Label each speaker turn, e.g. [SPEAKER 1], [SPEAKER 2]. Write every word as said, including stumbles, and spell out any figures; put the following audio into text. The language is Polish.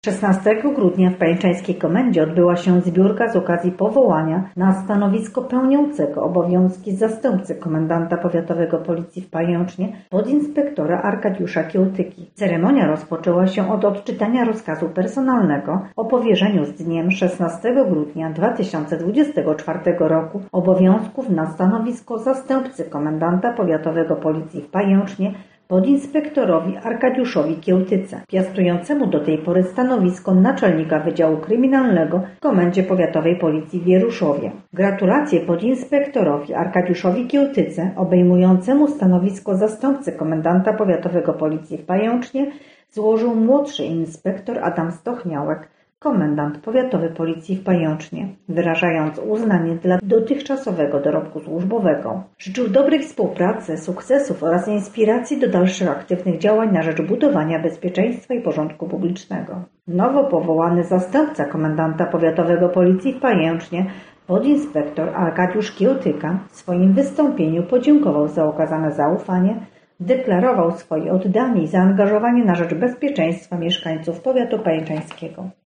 [SPEAKER 1] szesnastego grudnia w Pajęczańskiej Komendzie odbyła się zbiórka z okazji powołania na stanowisko pełniącego obowiązki zastępcy komendanta powiatowego Policji w Pajęcznie podinspektora Arkadiusza Kiełtyki. Ceremonia rozpoczęła się od odczytania rozkazu personalnego o powierzeniu z dniem szesnastego grudnia dwa tysiące dwudziestego czwartego roku obowiązków na stanowisko zastępcy komendanta powiatowego Policji w Pajęcznie podinspektorowi Arkadiuszowi Kiełtyce, piastującemu do tej pory stanowisko naczelnika Wydziału Kryminalnego w Komendzie Powiatowej Policji w Wieruszowie. Gratulacje podinspektorowi Arkadiuszowi Kiełtyce, obejmującemu stanowisko zastępcy komendanta powiatowego Policji w Pajęcznie, złożył młodszy inspektor Adam Stochniałek, komendant powiatowy Policji w Pajęcznie, wyrażając uznanie dla dotychczasowego dorobku służbowego. Życzył dobrej współpracy, sukcesów oraz inspiracji do dalszych aktywnych działań na rzecz budowania bezpieczeństwa i porządku publicznego. Nowo powołany zastępca komendanta powiatowego Policji w Pajęcznie, podinspektor Arkadiusz Kiełtyka, w swoim wystąpieniu podziękował za okazane zaufanie, deklarował swoje oddanie i zaangażowanie na rzecz bezpieczeństwa mieszkańców powiatu pajęczańskiego.